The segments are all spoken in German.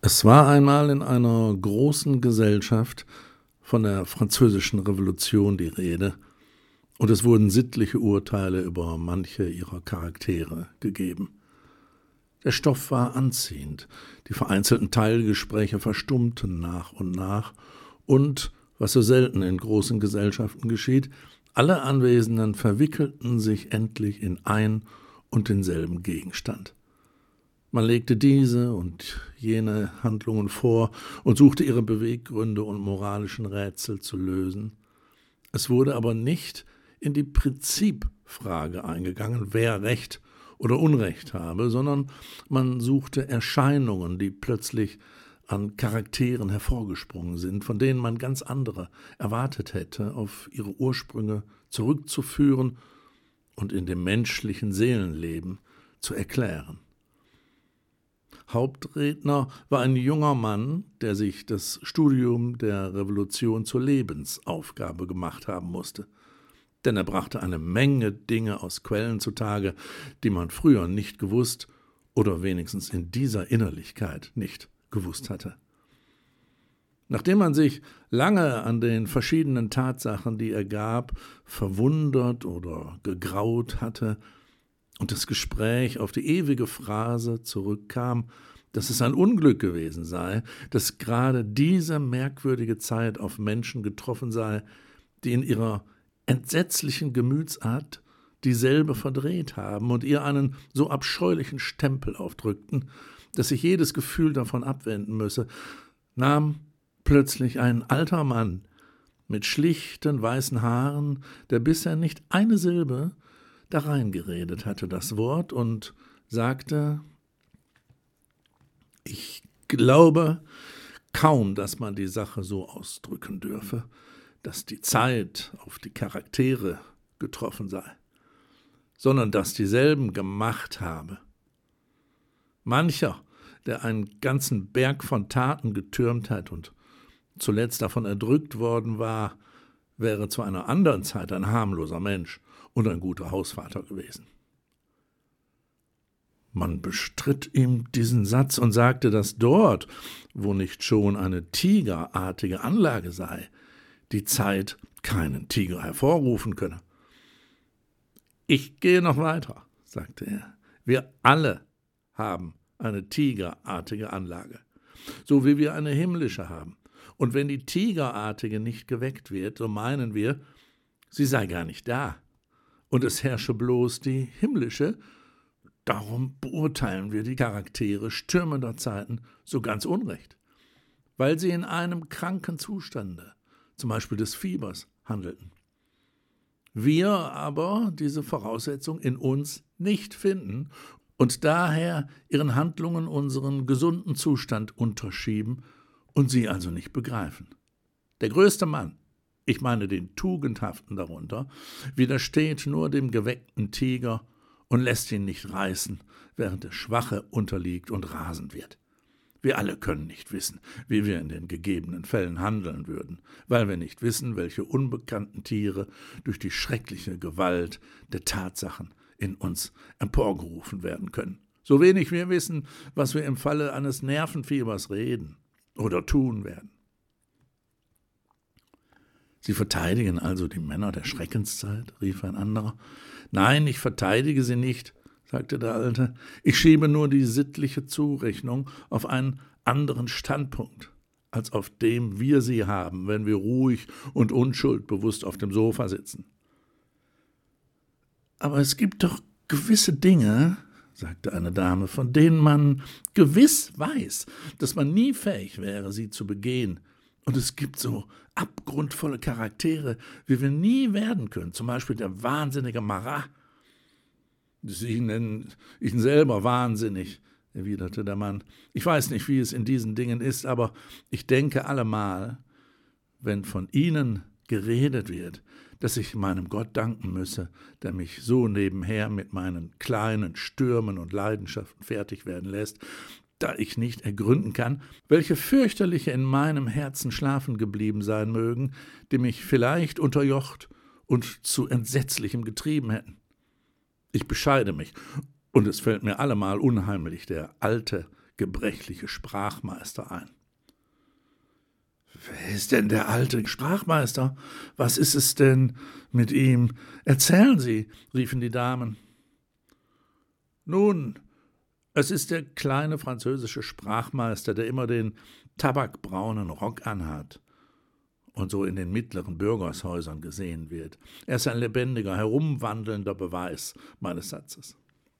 Es war einmal in einer großen Gesellschaft von der Französischen Revolution die Rede, und es wurden sittliche Urteile über manche ihrer Charaktere gegeben. Der Stoff war anziehend, die vereinzelten Teilgespräche verstummten nach und, was so selten in großen Gesellschaften geschieht, alle Anwesenden verwickelten sich endlich in ein und denselben Gegenstand. Man legte diese und jene Handlungen vor und suchte ihre Beweggründe und moralischen Rätsel zu lösen. Es wurde aber nicht in die Prinzipfrage eingegangen, wer Recht oder Unrecht habe, sondern man suchte Erscheinungen, die plötzlich an Charakteren hervorgesprungen sind, von denen man ganz andere erwartet hätte, auf ihre Ursprünge zurückzuführen und in dem menschlichen Seelenleben zu erklären. Hauptredner war ein junger Mann, der sich das Studium der Revolution zur Lebensaufgabe gemacht haben musste. Denn er brachte eine Menge Dinge aus Quellen zutage, die man früher nicht gewusst oder wenigstens in dieser Innerlichkeit nicht gewusst hatte. Nachdem man sich lange an den verschiedenen Tatsachen, die er gab, verwundert oder gegraut hatte, und das Gespräch auf die ewige Phrase zurückkam, dass es ein Unglück gewesen sei, dass gerade diese merkwürdige Zeit auf Menschen getroffen sei, die in ihrer entsetzlichen Gemütsart dieselbe verdreht haben und ihr einen so abscheulichen Stempel aufdrückten, dass sich jedes Gefühl davon abwenden müsse, nahm plötzlich ein alter Mann mit schlichten weißen Haaren, der bisher nicht eine Silbe da reingeredet hatte, das Wort, und sagte: »Ich glaube kaum, dass man die Sache so ausdrücken dürfe, dass die Zeit auf die Charaktere getroffen sei, sondern dass dieselben gemacht habe. Mancher, der einen ganzen Berg von Taten getürmt hat und zuletzt davon erdrückt worden war, wäre zu einer anderen Zeit ein harmloser Mensch und ein guter Hausvater gewesen.« Man bestritt ihm diesen Satz und sagte, dass dort, wo nicht schon eine tigerartige Anlage sei, die Zeit keinen Tiger hervorrufen könne. »Ich gehe noch weiter«, sagte er. »Wir alle haben eine tigerartige Anlage, so wie wir eine himmlische haben. Und wenn die tigerartige nicht geweckt wird, so meinen wir, sie sei gar nicht da, und es herrsche bloß die himmlische. Darum beurteilen wir die Charaktere stürmender Zeiten so ganz unrecht, weil sie in einem kranken Zustande, zum Beispiel des Fiebers, handelten. Wir aber diese Voraussetzung in uns nicht finden und daher ihren Handlungen unseren gesunden Zustand unterschieben und sie also nicht begreifen. Der größte Mann, ich meine den Tugendhaften darunter, widersteht nur dem geweckten Tiger und lässt ihn nicht reißen, während der Schwache unterliegt und rasend wird. Wir alle können nicht wissen, wie wir in den gegebenen Fällen handeln würden, weil wir nicht wissen, welche unbekannten Tiere durch die schreckliche Gewalt der Tatsachen in uns emporgerufen werden können. So wenig wir wissen, was wir im Falle eines Nervenfiebers reden oder tun werden. »Sie verteidigen also die Männer der Schreckenszeit?« rief ein anderer. »Nein, ich verteidige sie nicht«, sagte der Alte. »Ich schiebe nur die sittliche Zurechnung auf einen anderen Standpunkt, als auf dem wir sie haben, wenn wir ruhig und unschuldbewusst auf dem Sofa sitzen.« »Aber es gibt doch gewisse Dinge«, sagte eine Dame, »von denen man gewiss weiß, dass man nie fähig wäre, sie zu begehen. Und es gibt so abgrundvolle Charaktere, wie wir nie werden können, zum Beispiel der wahnsinnige Marat.« »Sie nennen ihn selber wahnsinnig«, erwiderte der Mann. »Ich weiß nicht, wie es in diesen Dingen ist, aber ich denke allemal, wenn von Ihnen geredet wird, dass ich meinem Gott danken müsse, der mich so nebenher mit meinen kleinen Stürmen und Leidenschaften fertig werden lässt, da ich nicht ergründen kann, welche fürchterliche in meinem Herzen schlafen geblieben sein mögen, die mich vielleicht unterjocht und zu Entsetzlichem getrieben hätten. Ich bescheide mich, und es fällt mir allemal unheimlich der alte, gebrechliche Sprachmeister ein. »Wer ist denn der alte Sprachmeister? Was ist es denn mit ihm? Erzählen Sie«, riefen die Damen. »Nun, es ist der kleine französische Sprachmeister, der immer den tabakbraunen Rock anhat und so in den mittleren Bürgershäusern gesehen wird. Er ist ein lebendiger, herumwandelnder Beweis meines Satzes.«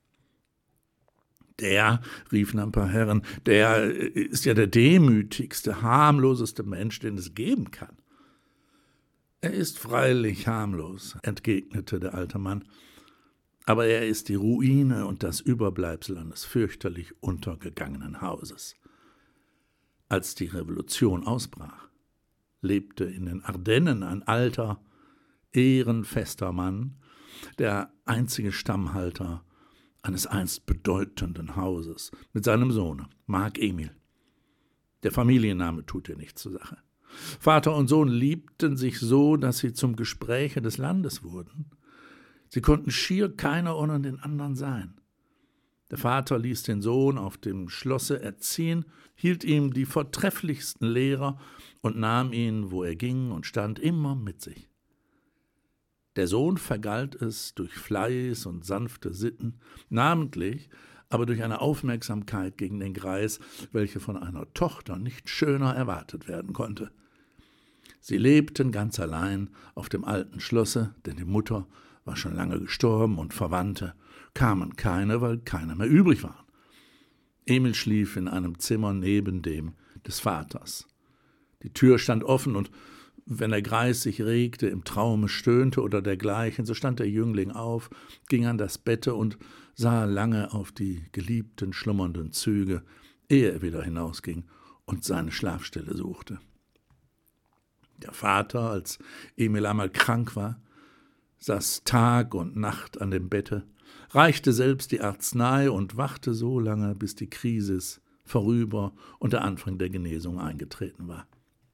»Der«, riefen ein paar Herren, »der ist ja der demütigste, harmloseste Mensch, den es geben kann.« »Er ist freilich harmlos«, entgegnete der alte Mann, »aber er ist die Ruine und das Überbleibsel eines fürchterlich untergegangenen Hauses. Als die Revolution ausbrach, lebte in den Ardennen ein alter, ehrenfester Mann, der einzige Stammhalter eines einst bedeutenden Hauses, mit seinem Sohne, Marc Emil. Der Familienname tut ihr nichts zur Sache. Vater und Sohn liebten sich so, dass sie zum Gespräche des Landes wurden. Sie konnten schier keiner ohne den anderen sein. Der Vater ließ den Sohn auf dem Schlosse erziehen, hielt ihm die vortrefflichsten Lehrer und nahm ihn, wo er ging und stand, immer mit sich. Der Sohn vergalt es durch Fleiß und sanfte Sitten, namentlich aber durch eine Aufmerksamkeit gegen den Greis, welche von einer Tochter nicht schöner erwartet werden konnte. Sie lebten ganz allein auf dem alten Schlosse, denn die Mutter war schon lange gestorben und Verwandte kamen keine, weil keine mehr übrig waren. Emil schlief in einem Zimmer neben dem des Vaters. Die Tür stand offen und wenn der Greis sich regte, im Traume stöhnte oder dergleichen, so stand der Jüngling auf, ging an das Bette und sah lange auf die geliebten, schlummernden Züge, ehe er wieder hinausging und seine Schlafstelle suchte. Der Vater, als Emil einmal krank war, saß Tag und Nacht an dem Bette, reichte selbst die Arznei und wachte so lange, bis die Krisis vorüber und der Anfang der Genesung eingetreten war.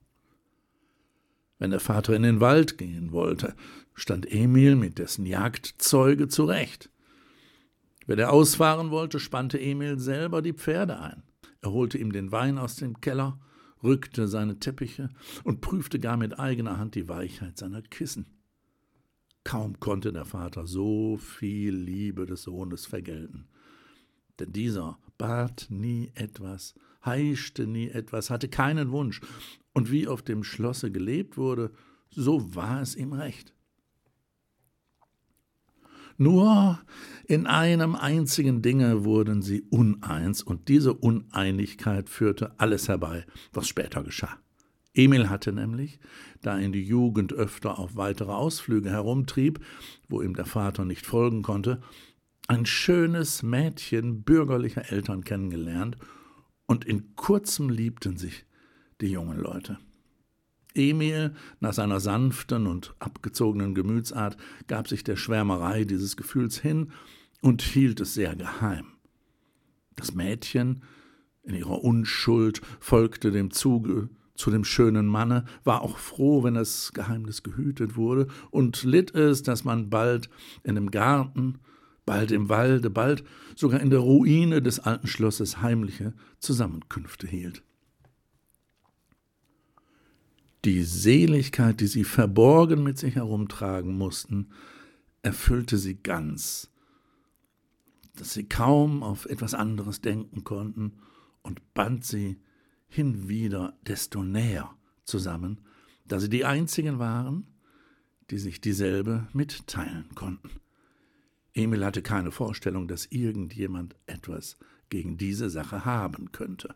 Wenn der Vater in den Wald gehen wollte, stand Emil mit dessen Jagdzeuge zurecht. Wenn er ausfahren wollte, spannte Emil selber die Pferde ein. Er holte ihm den Wein aus dem Keller, rückte seine Teppiche und prüfte gar mit eigener Hand die Weichheit seiner Kissen. Kaum konnte der Vater so viel Liebe des Sohnes vergelten. Denn dieser bat nie etwas, heischte nie etwas, hatte keinen Wunsch, und wie auf dem Schlosse gelebt wurde, so war es ihm recht. Nur in einem einzigen Dinge wurden sie uneins, und diese Uneinigkeit führte alles herbei, was später geschah. Emil hatte nämlich, da ihn die Jugend öfter auf weitere Ausflüge herumtrieb, wo ihm der Vater nicht folgen konnte, ein schönes Mädchen bürgerlicher Eltern kennengelernt, und in kurzem liebten sich die jungen Leute. Emil, nach seiner sanften und abgezogenen Gemütsart, gab sich der Schwärmerei dieses Gefühls hin und hielt es sehr geheim. Das Mädchen, in ihrer Unschuld, folgte dem Zuge zu dem schönen Manne, war auch froh, wenn das Geheimnis gehütet wurde, und litt es, dass man bald in dem Garten, bald im Walde, bald sogar in der Ruine des alten Schlosses heimliche Zusammenkünfte hielt. Die Seligkeit, die sie verborgen mit sich herumtragen mussten, erfüllte sie ganz, dass sie kaum auf etwas anderes denken konnten, und band sie hinwieder desto näher zusammen, da sie die einzigen waren, die sich dieselbe mitteilen konnten. Emil hatte keine Vorstellung, dass irgendjemand etwas gegen diese Sache haben könnte.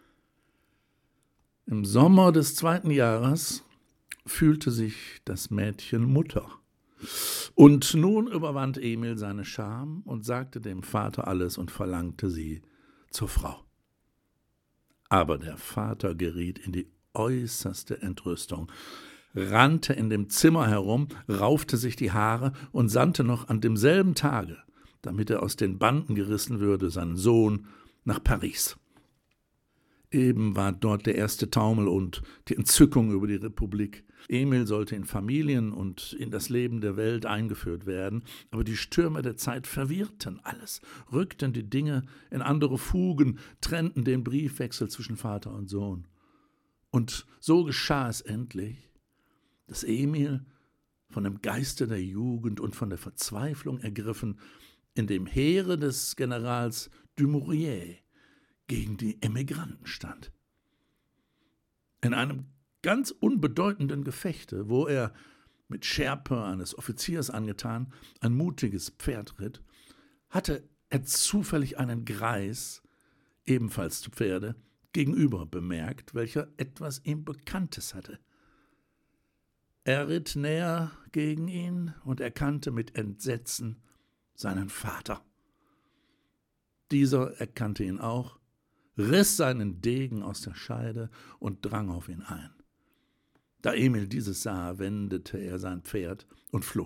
Im Sommer des 2. Jahres fühlte sich das Mädchen Mutter. Und nun überwand Emil seine Scham und sagte dem Vater alles und verlangte sie zur Frau. Aber der Vater geriet in die äußerste Entrüstung, rannte in dem Zimmer herum, raufte sich die Haare und sandte noch an demselben Tage, damit er aus den Banden gerissen würde, seinen Sohn nach Paris. Eben war dort der erste Taumel und die Entzückung über die Republik. Emil sollte in Familien und in das Leben der Welt eingeführt werden, aber die Stürme der Zeit verwirrten alles, rückten die Dinge in andere Fugen, trennten den Briefwechsel zwischen Vater und Sohn. Und so geschah es endlich, dass Emil, von dem Geiste der Jugend und von der Verzweiflung ergriffen, in dem Heere des Generals Dumouriez gegen die Emigranten stand. In einem ganz unbedeutenden Gefechte, wo er, mit Schärpe eines Offiziers angetan, ein mutiges Pferd ritt, hatte er zufällig einen Greis, ebenfalls zu Pferde, gegenüber bemerkt, welcher etwas ihm Bekanntes hatte. Er ritt näher gegen ihn und erkannte mit Entsetzen seinen Vater. Dieser erkannte ihn auch, riss seinen Degen aus der Scheide und drang auf ihn ein. Da Emil dieses sah, wendete er sein Pferd und floh.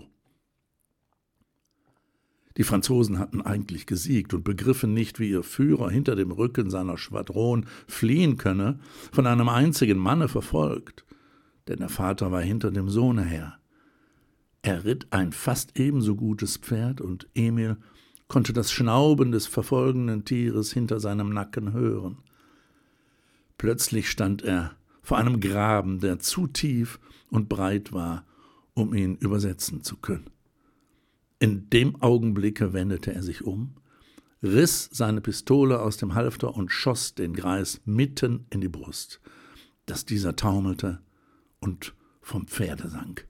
Die Franzosen hatten eigentlich gesiegt und begriffen nicht, wie ihr Führer hinter dem Rücken seiner Schwadron fliehen könne, von einem einzigen Manne verfolgt, denn der Vater war hinter dem Sohne her. Er ritt ein fast ebenso gutes Pferd und Emil konnte das Schnauben des verfolgenden Tieres hinter seinem Nacken hören. Plötzlich stand er vor einem Graben, der zu tief und breit war, um ihn übersetzen zu können. In dem Augenblicke wendete er sich um, riss seine Pistole aus dem Halfter und schoss den Greis mitten in die Brust, dass dieser taumelte und vom Pferde sank.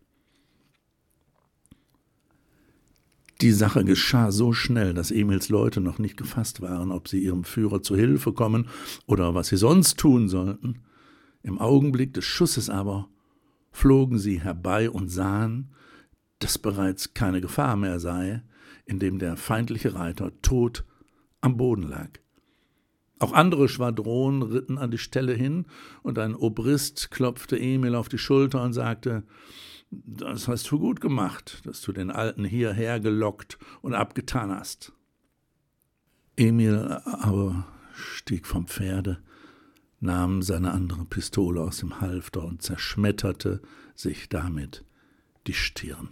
Die Sache geschah so schnell, dass Emils Leute noch nicht gefasst waren, ob sie ihrem Führer zu Hilfe kommen oder was sie sonst tun sollten. Im Augenblick des Schusses aber flogen sie herbei und sahen, dass bereits keine Gefahr mehr sei, indem der feindliche Reiter tot am Boden lag. Auch andere Schwadronen ritten an die Stelle hin, und ein Obrist klopfte Emil auf die Schulter und sagte: »Das hast du gut gemacht, dass du den Alten hierher gelockt und abgetan hast.« Emil aber stieg vom Pferde, nahm seine andere Pistole aus dem Halfter und zerschmetterte sich damit die Stirn.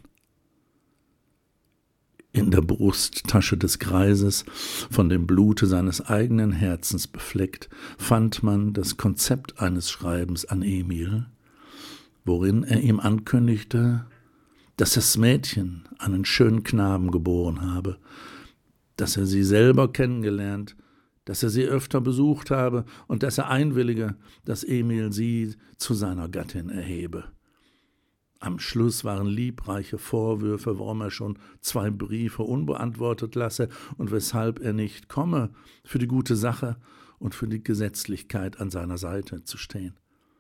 In der Brusttasche des Greises, von dem Blute seines eigenen Herzens befleckt, fand man das Konzept eines Schreibens an Emil, worin er ihm ankündigte, dass das Mädchen einen schönen Knaben geboren habe, dass er sie selber kennengelernt, dass er sie öfter besucht habe und dass er einwillige, dass Emil sie zu seiner Gattin erhebe. Am Schluss waren liebreiche Vorwürfe, warum er schon 2 Briefe unbeantwortet lasse und weshalb er nicht komme, für die gute Sache und für die Gesetzlichkeit an seiner Seite zu stehen.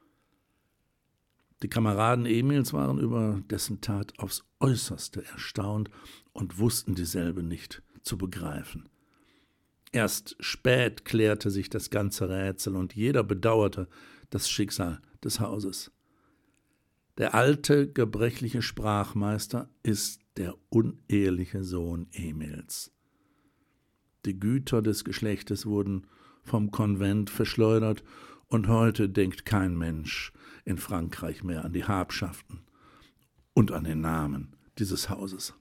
Die Kameraden Emils waren über dessen Tat aufs Äußerste erstaunt und wussten dieselbe nicht zu begreifen. Erst spät klärte sich das ganze Rätsel und jeder bedauerte das Schicksal des Hauses. Der alte, gebrechliche Sprachmeister ist der uneheliche Sohn Emils. Die Güter des Geschlechtes wurden vom Konvent verschleudert und heute denkt kein Mensch in Frankreich mehr an die Habschaften und an den Namen dieses Hauses.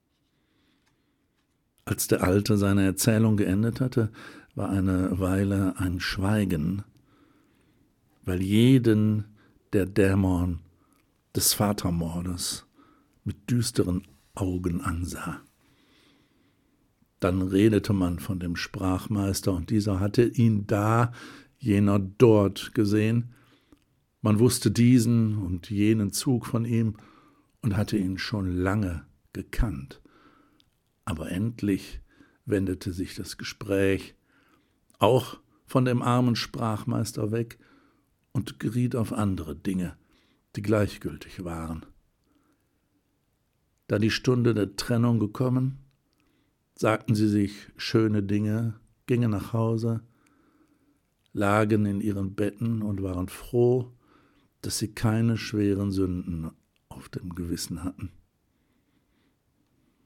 Als der Alte seine Erzählung geendet hatte, war eine Weile ein Schweigen, weil jeden der Dämon des Vatermordes mit düsteren Augen ansah. Dann redete man von dem Sprachmeister, und dieser hatte ihn da, jener dort gesehen. Man wusste diesen und jenen Zug von ihm und hatte ihn schon lange gekannt. Aber endlich wendete sich das Gespräch auch von dem armen Sprachmeister weg und geriet auf andere Dinge, die gleichgültig waren. Da die Stunde der Trennung gekommen, sagten sie sich schöne Dinge, gingen nach Hause, lagen in ihren Betten und waren froh, dass sie keine schweren Sünden auf dem Gewissen hatten.